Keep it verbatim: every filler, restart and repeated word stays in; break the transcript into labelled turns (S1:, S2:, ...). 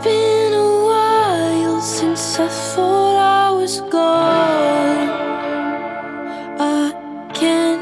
S1: been a while since I thought I was gone. I can't